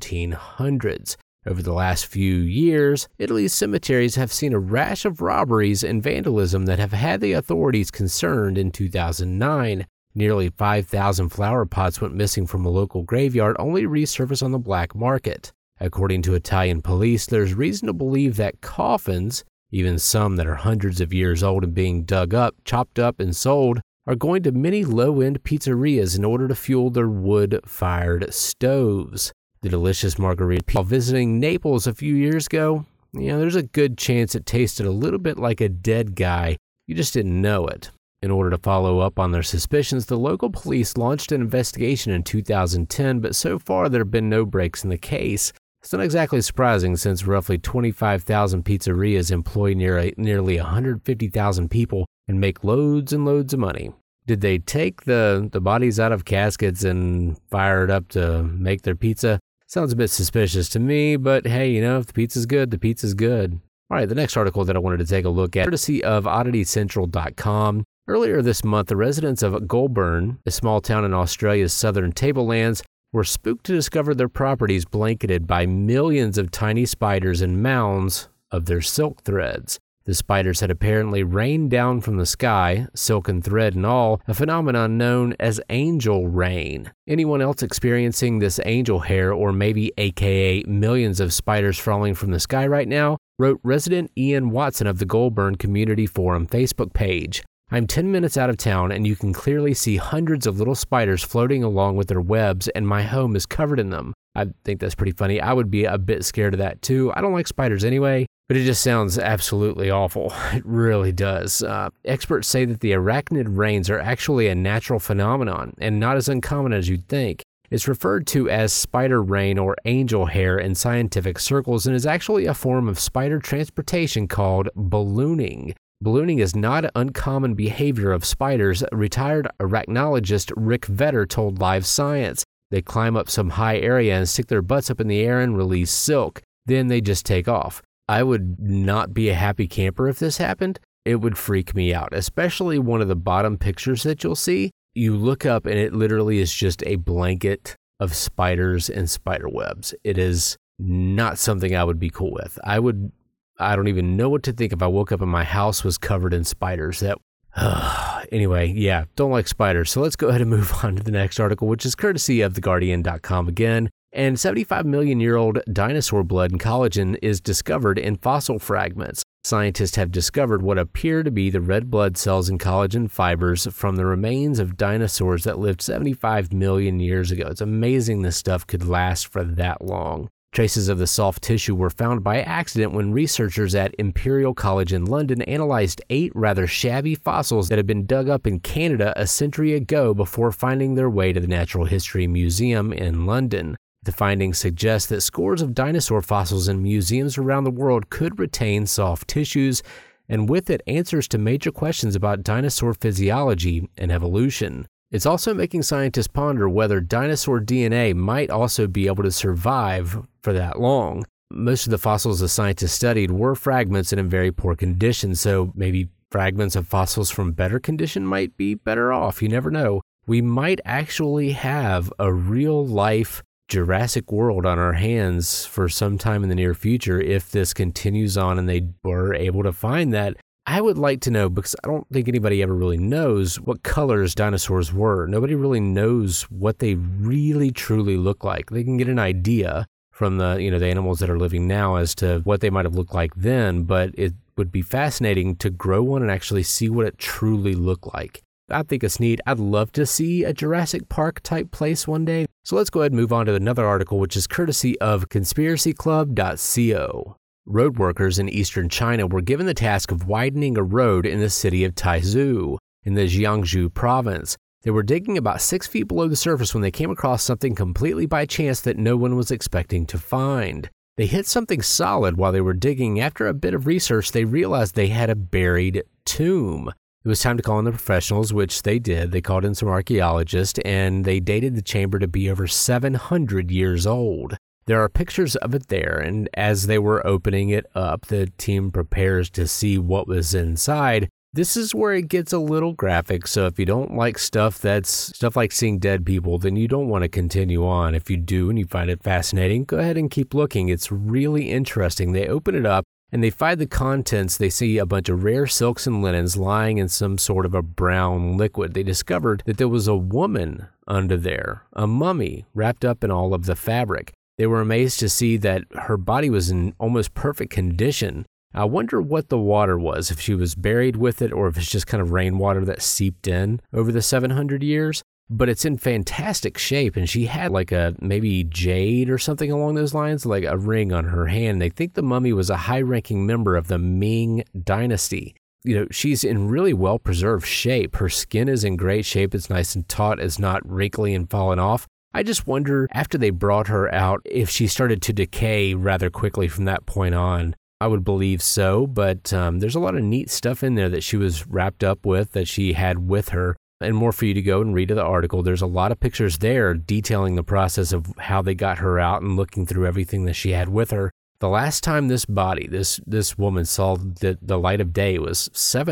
1700s. Over the last few years, Italy's cemeteries have seen a rash of robberies and vandalism that have had the authorities concerned. In 2009, nearly 5,000 flower pots went missing from a local graveyard, only to resurface on the black market. According to Italian police, there's reason to believe that coffins, even some that are hundreds of years old and being dug up, chopped up, and sold, are going to many low-end pizzerias in order to fuel their wood-fired stoves. The delicious margarita. While visiting Naples a few years ago, there's a good chance it tasted a little bit like a dead guy. You just didn't know it. In order to follow up on their suspicions, the local police launched an investigation in 2010, but so far there have been no breaks in the case. It's not exactly surprising since roughly 25,000 pizzerias employ nearly 150,000 people and make loads and loads of money. Did they take the bodies out of caskets and fire it up to make their pizza? Sounds a bit suspicious to me, but hey, if the pizza's good, the pizza's good. All right, the next article that I wanted to take a look at, courtesy of odditycentral.com. Earlier this month, the residents of Goulburn, a small town in Australia's southern tablelands, were spooked to discover their properties blanketed by millions of tiny spiders and mounds of their silk threads. The spiders had apparently rained down from the sky, silk and thread and all, a phenomenon known as angel rain. Anyone else experiencing this angel hair, or maybe aka millions of spiders falling from the sky right now, wrote resident Ian Watson of the Goulburn Community Forum Facebook page. I'm 10 minutes out of town and you can clearly see hundreds of little spiders floating along with their webs, and my home is covered in them. I think that's pretty funny. I would be a bit scared of that too. I don't like spiders anyway, but it just sounds absolutely awful. It really does. Experts say that the arachnid rains are actually a natural phenomenon and not as uncommon as you'd think. It's referred to as spider rain or angel hair in scientific circles and is actually a form of spider transportation called ballooning. Ballooning is not an uncommon behavior of spiders, retired arachnologist Rick Vetter told Live Science. They climb up some high area and stick their butts up in the air and release silk. Then they just take off. I would not be a happy camper if this happened. It would freak me out, especially one of the bottom pictures that you'll see. You look up and it literally is just a blanket of spiders and spider webs. It is not something I would be cool with. I don't even know what to think if I woke up and my house was covered in spiders. Anyway, yeah, don't like spiders. So let's go ahead and move on to the next article, which is courtesy of theguardian.com again. And 75 million year old dinosaur blood and collagen is discovered in fossil fragments. Scientists have discovered what appear to be the red blood cells and collagen fibers from the remains of dinosaurs that lived 75 million years ago. It's amazing this stuff could last for that long. Traces of the soft tissue were found by accident when researchers at Imperial College in London analyzed 8 rather shabby fossils that had been dug up in Canada a century ago before finding their way to the Natural History Museum in London. The findings suggest that scores of dinosaur fossils in museums around the world could retain soft tissues, and with it, answers to major questions about dinosaur physiology and evolution. It's also making scientists ponder whether dinosaur DNA might also be able to survive for that long. Most of the fossils the scientists studied were fragments and in very poor condition, so maybe fragments of fossils from better condition might be better off. You never know. We might actually have a real-life Jurassic World on our hands for some time in the near future if this continues on and they were able to find that. I would like to know, because I don't think anybody ever really knows what colors dinosaurs were. Nobody really knows what they really truly look like. They can get an idea from the animals that are living now as to what they might have looked like then, but it would be fascinating to grow one and actually see what it truly looked like. I think it's neat. I'd love to see a Jurassic Park type place one day. So let's go ahead and move on to another article, which is courtesy of conspiracyclub.co. Road workers in eastern China were given the task of widening a road in the city of Taizhou in the Jiangsu province. They were digging about 6 feet below the surface when they came across something completely by chance that no one was expecting to find. They hit something solid while they were digging. After a bit of research, they realized they had a buried tomb. It was time to call in the professionals, which they did. They called in some archaeologists, and they dated the chamber to be over 700 years old. There are pictures of it there, and as they were opening it up, the team prepares to see what was inside. This is where it gets a little graphic, so if you don't like stuff like seeing dead people, then you don't want to continue on. If you do and you find it fascinating, go ahead and keep looking. It's really interesting. They open it up and they find the contents. They see a bunch of rare silks and linens lying in some sort of a brown liquid. They discovered that there was a woman under there, a mummy wrapped up in all of the fabric. They were amazed to see that her body was in almost perfect condition. I wonder what the water was, if she was buried with it or if it's just kind of rainwater that seeped in over the 700 years. But it's in fantastic shape, and she had like a maybe jade or something along those lines, like a ring on her hand. They think the mummy was a high-ranking member of the Ming dynasty. You know, she's in really well-preserved shape. Her skin is in great shape. It's nice and taut. It's not wrinkly and falling off. I just wonder, after they brought her out, if she started to decay rather quickly from that point on. I would believe so, but there's a lot of neat stuff in there that she was wrapped up with, that she had with her, and more for you to go and read the article. There's a lot of pictures there detailing the process of how they got her out and looking through everything that she had with her. The last time this body, this woman saw the light of day was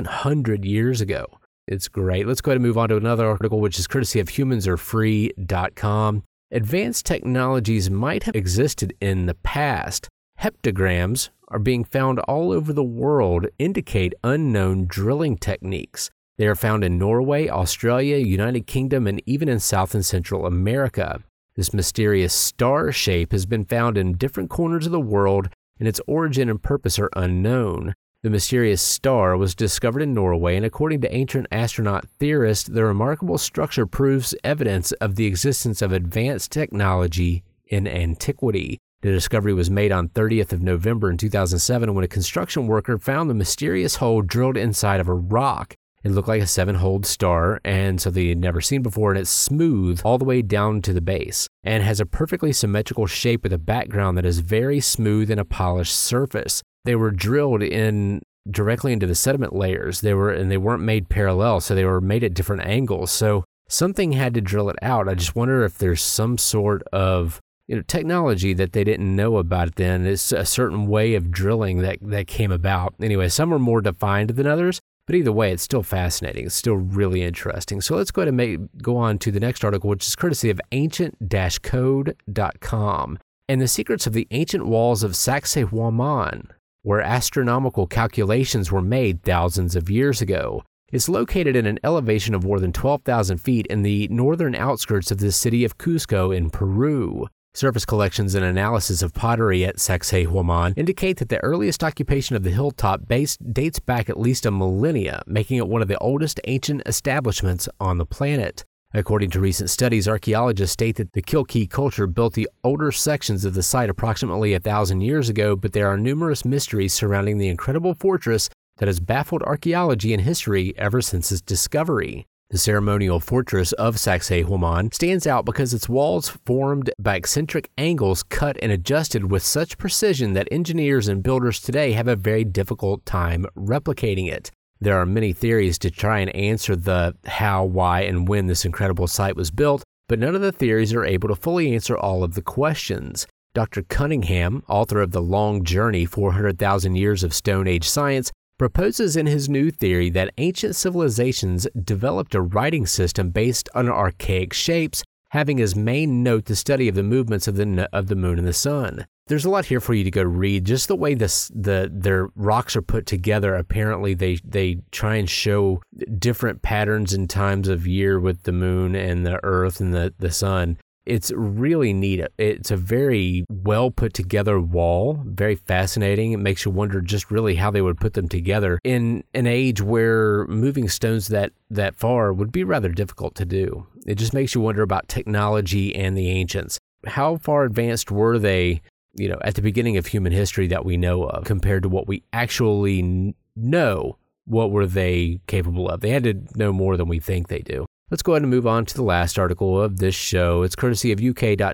700 years ago. It's great. Let's go ahead and move on to another article, which is courtesy of humansarefree.com. Advanced technologies might have existed in the past. Heptagrams are being found all over the world, indicate unknown drilling techniques. They are found in Norway, Australia, United Kingdom, and even in South and Central America. This mysterious star shape has been found in different corners of the world, and its origin and purpose are unknown. The mysterious star was discovered in Norway, and according to ancient astronaut theorists, the remarkable structure proves evidence of the existence of advanced technology in antiquity. The discovery was made on 30th of November in 2007 when a construction worker found the mysterious hole drilled inside of a rock. It looked like a 7-holed star, and something he had never seen before, and it's smooth all the way down to the base, and has a perfectly symmetrical shape with a background that is very smooth and a polished surface. They were drilled in directly into the sediment layers. They weren't made parallel, so they were made at different angles. So something had to drill it out. I just wonder if there's some sort of technology that they didn't know about then. It's a certain way of drilling that came about. Anyway, some are more defined than others, but either way, it's still fascinating. It's still really interesting. So let's go ahead and go on to the next article, which is courtesy of ancient-code.com. And the secrets of the ancient walls of Sacsayhuaman, where astronomical calculations were made thousands of years ago. It's located at an elevation of more than 12,000 feet in the northern outskirts of the city of Cusco in Peru. Surface collections and analysis of pottery at Sacsayhuaman indicate that the earliest occupation of the hilltop base dates back at least a millennia, making it one of the oldest ancient establishments on the planet. According to recent studies, archaeologists state that the Kilkee culture built the older sections of the site approximately 1,000 years ago, but there are numerous mysteries surrounding the incredible fortress that has baffled archaeology and history ever since its discovery. The ceremonial fortress of Sacsayhuaman stands out because its walls formed by eccentric angles cut and adjusted with such precision that engineers and builders today have a very difficult time replicating it. There are many theories to try and answer the how, why, and when this incredible site was built, but none of the theories are able to fully answer all of the questions. Dr. Cunningham, author of The Long Journey, 400,000 Years of Stone Age Science, proposes in his new theory that ancient civilizations developed a writing system based on archaic shapes, having as main note the study of the movements of the moon and the sun. There's a lot here for you to go read. Just the way their rocks are put together, apparently they try and show different patterns and times of year with the moon and the earth and the sun. It's really neat. It's a very well put together wall, very fascinating. It makes you wonder just really how they would put them together in an age where moving stones that far would be rather difficult to do. It just makes you wonder about technology and the ancients. How far advanced were they, at the beginning of human history that we know of compared to what we actually know? What were they capable of? They had to know more than we think they do. Let's go ahead and move on to the last article of this show. It's courtesy of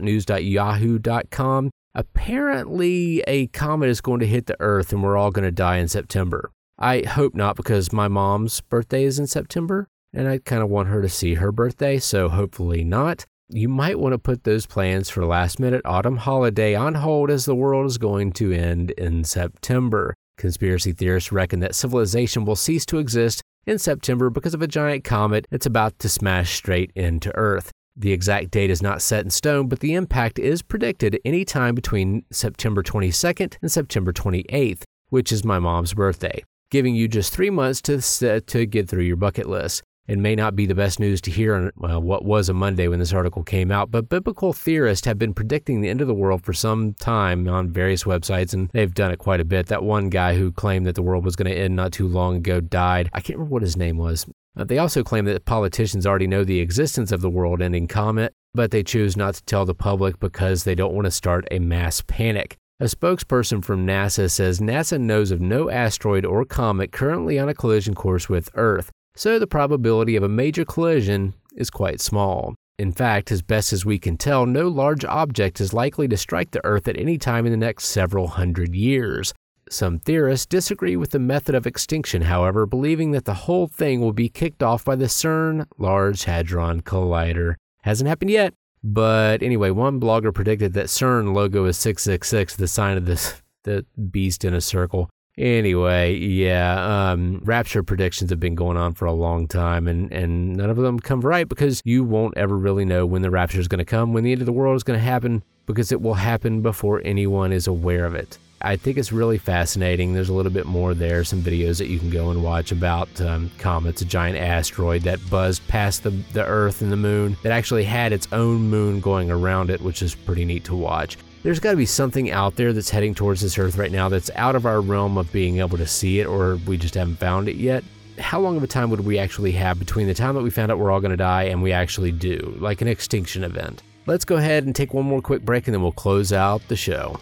uk.news.yahoo.com. Apparently, a comet is going to hit the Earth and we're all going to die in September. I hope not, because my mom's birthday is in September, and I kind of want her to see her birthday, so hopefully not. You might want to put those plans for last-minute autumn holiday on hold, as the world is going to end in September. Conspiracy theorists reckon that civilization will cease to exist in September because of a giant comet that's about to smash straight into Earth. The exact date is not set in stone, but the impact is predicted any time between September 22nd and September 28th, which is my mom's birthday, giving you just 3 months to get through your bucket list. It may not be the best news to hear on what was a Monday when this article came out, but biblical theorists have been predicting the end of the world for some time on various websites, and they've done it quite a bit. That one guy who claimed that the world was going to end not too long ago died. I can't remember what his name was. They also claim that politicians already know the existence of the world-ending comet, but they choose not to tell the public because they don't want to start a mass panic. A spokesperson from NASA says NASA knows of no asteroid or comet currently on a collision course with Earth, so the probability of a major collision is quite small. In fact, as best as we can tell, no large object is likely to strike the Earth at any time in the next several hundred years. Some theorists disagree with the method of extinction, however, believing that the whole thing will be kicked off by the CERN Large Hadron Collider. Hasn't happened yet, but anyway, one blogger predicted that CERN logo is 666, the sign of the beast in a circle. Anyway, yeah, rapture predictions have been going on for a long time, and none of them come right, because you won't ever really know when the rapture is going to come, when the end of the world is going to happen, because it will happen before anyone is aware of it. I think it's really fascinating. There's a little bit more there, some videos that you can go and watch about comets, a giant asteroid that buzzed past the Earth and the moon, that actually had its own moon going around it, which is pretty neat to watch. There's got to be something out there that's heading towards this Earth right now that's out of our realm of being able to see it, or we just haven't found it yet. How long of a time would we actually have between the time that we found out we're all going to die and we actually do, like an extinction event? Let's go ahead and take one more quick break, and then we'll close out the show.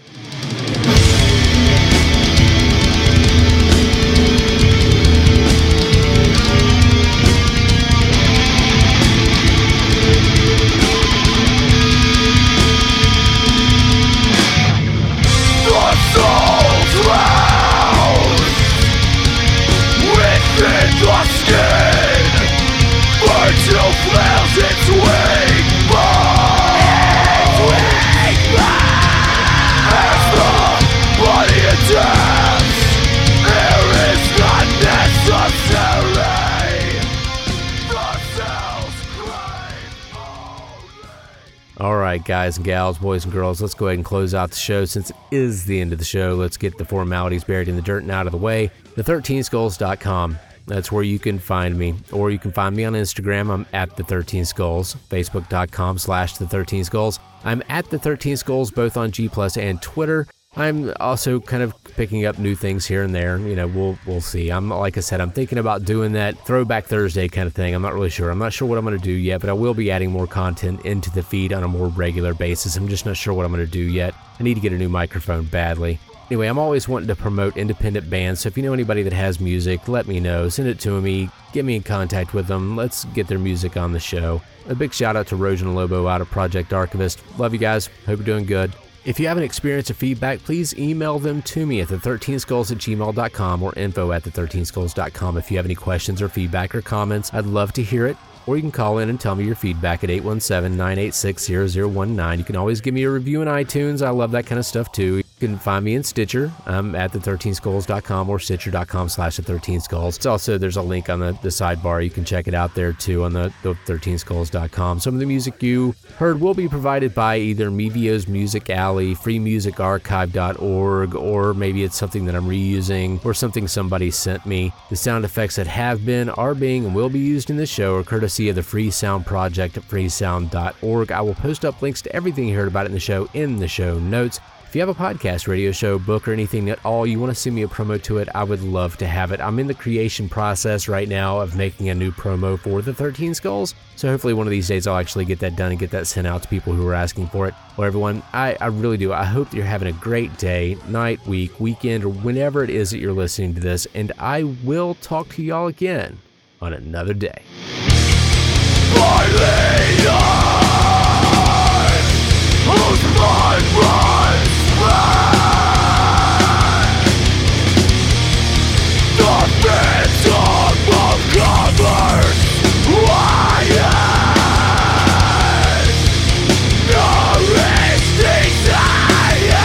Alright, guys and gals, boys and girls, let's go ahead and close out the show. Since it is the end of the show, let's get the formalities buried in the dirt and out of the way. The13skulls.com. That's where you can find me. Or you can find me on Instagram. I'm at The13Skulls. Facebook.com/The13Skulls. I'm at The13Skulls both on G+ and Twitter. I'm also kind of picking up new things here and there. You know, we'll see. Like I said, I'm thinking about doing that Throwback Thursday kind of thing. I'm not really sure. I'm not sure what I'm going to do yet, but I will be adding more content into the feed on a more regular basis. I'm just not sure what I'm going to do yet. I need to get a new microphone badly. Anyway, I'm always wanting to promote independent bands, so if you know anybody that has music, let me know. Send it to me. Get me in contact with them. Let's get their music on the show. A big shout out to Rojan Lobo out of Project Archivist. Love you guys. Hope you're doing good. If you have an experience or feedback, please email them to me at the13skulls@gmail.com or info@the13skulls.com. If you have any questions or feedback or comments, I'd love to hear it. Or you can call in and tell me your feedback at 817-986-0019. You can always give me a review in iTunes. I love that kind of stuff too. You can find me in Stitcher. I'm at the13skulls.com or stitcher.com/the13skulls. There's a link on the sidebar. You can check it out there too on the 13skulls.com. Some of the music you heard will be provided by either Mevio's Music Alley, freemusicarchive.org, or maybe it's something that I'm reusing or something somebody sent me. The sound effects that have been, are being, and will be used in this show are courtesy of the Free Sound Project at freesound.org. I will post up links to everything you heard about in the show notes. If you have a podcast, radio show, book, or anything at all, you want to send me a promo to it, I would love to have it. I'm in the creation process right now of making a new promo for the 13 Skulls, so hopefully one of these days I'll actually get that done and get that sent out to people who are asking for it. Well, everyone, I really do. I hope that you're having a great day, night, week, weekend, or whenever it is that you're listening to this, and I will talk to y'all again on another day. my leader, whose mind runs red. The phantom of covers riot, nourished desire,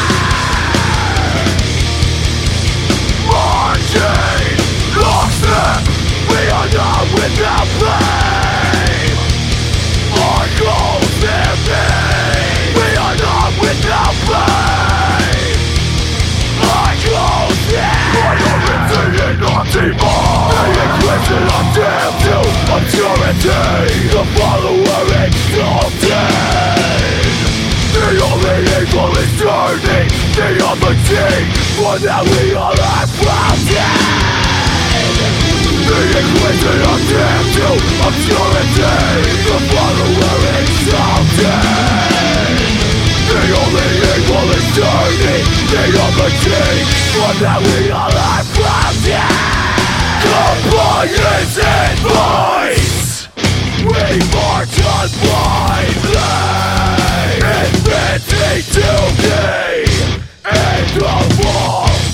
marching lockstep. We are not without pain. Our goals their pain. We are not without pain. Our goals their priority and not demand. The Inquisition of damn to obscurity. The follower exalted. The only evil is turning the other cheek. For now we all are proud. The Inquisition of damn to obscurity. The follower exalted. The only evil is turning the other cheek. For now we all are proud. Compliance and voice. We march on blindly, inventing today. End of all.